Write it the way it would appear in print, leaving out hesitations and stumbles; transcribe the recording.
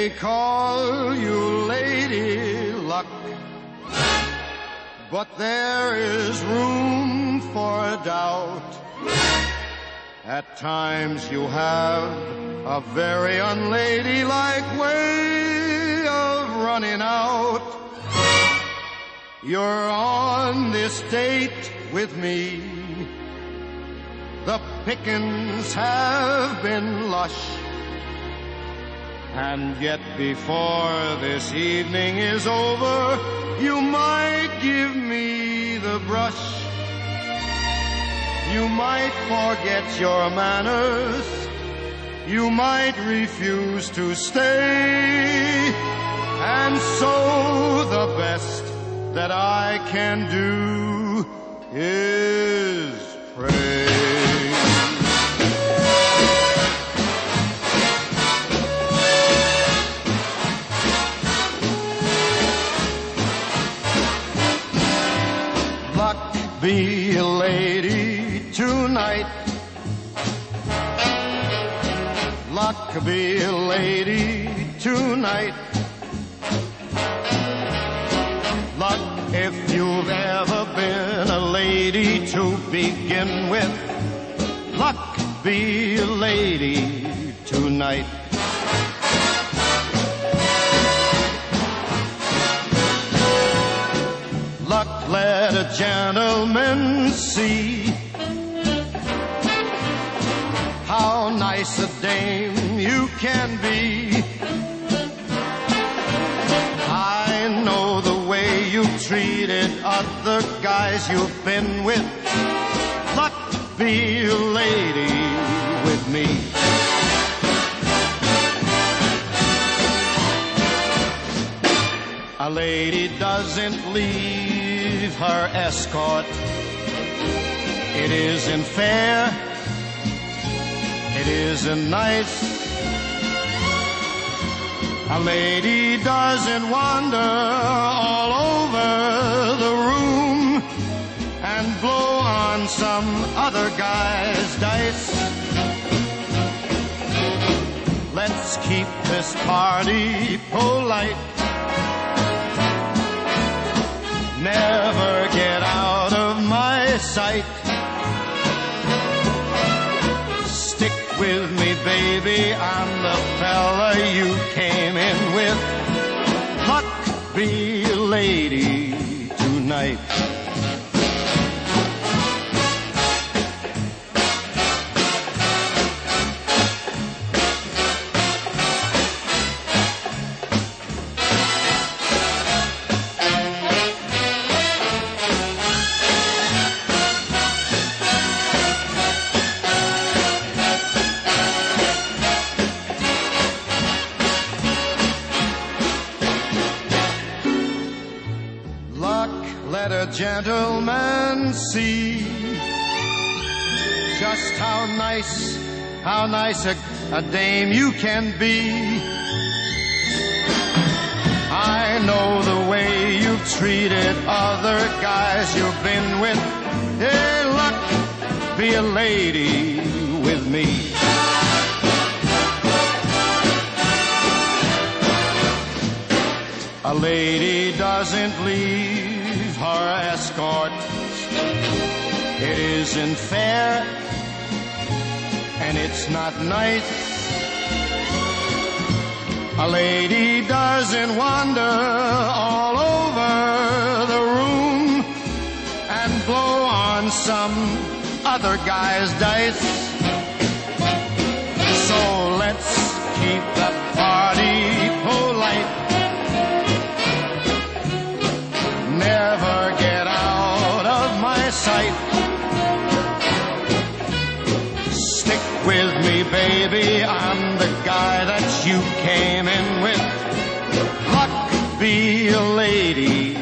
may call you Lady Luck, but there is room for doubt. At times you have a very unladylike way of running out. You're on this date with me. The pickings have been lush, and yet before this evening is over, you might give me the brush. You might forget your manners. You might refuse to stay. And so the best that I can do is pray. Luck be a lady tonight. Luck be a lady tonight. Luck if you've ever been a lady to begin with. Luck be a lady tonight. Luck let a gentleman see how nice a dame you can be. I know the way you've treated other guys you've been with. Luck be a lady with me. A lady doesn't leave her escort. It isn't fair. It isn't nice. A lady doesn't wander all over the room and blow on some other guy's dice. Let's keep this party polite. Never get out of my sight. Stick with me, baby, I'm the fella you came in with. Luck be a lady tonight. Let a gentleman see just how nice a dame you can be. I know the way you've treated other guys you've been with. Hey, luck be a lady with me. A lady doesn't leave her escort. It isn't fair, and it's not nice. A lady doesn't wander all over the room and blow on some other guy's dice. So let's keep the party polite. Never get out of my sight. Stick with me, baby, I'm the guy that you came in with. Luck be a lady